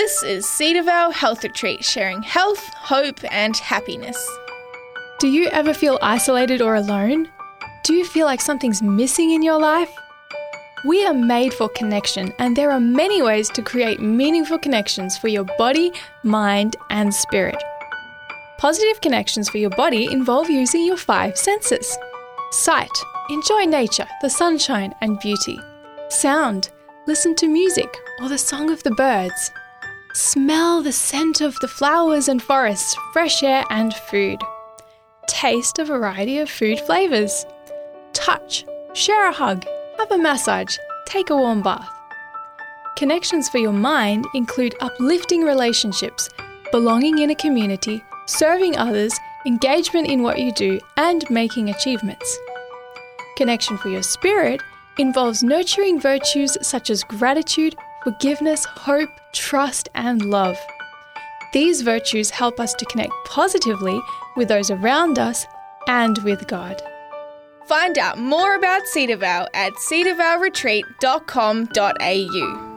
This is Cedar Vale Health Retreat, sharing health, hope and happiness. Do you ever feel isolated or alone? Do you feel like something's missing in your life? We are made for connection, and there are many ways to create meaningful connections for your body, mind and spirit. Positive connections for your body involve using your 5 senses. Sight, enjoy nature, the sunshine and beauty. Sound, listen to music or the song of the birds. Smell the scent of the flowers and forests, fresh air and food. Taste a variety of food flavours. Touch, share a hug, have a massage, take a warm bath. Connections for your mind include uplifting relationships, belonging in a community, serving others, engagement in what you do, and making achievements. Connection for your spirit involves nurturing virtues such as gratitude, forgiveness, hope, trust, and love. These virtues help us to connect positively with those around us and with God. Find out more about Cedar Vale at cedarvaleretreat.com.au.